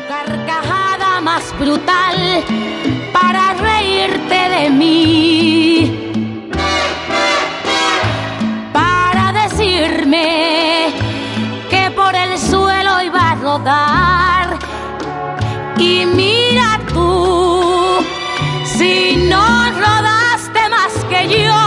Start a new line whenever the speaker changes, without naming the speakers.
carcajada más brutal para reírte de mí, para decirme que por el suelo iba a rodar. Y mira tú, si no rodaste más que yo,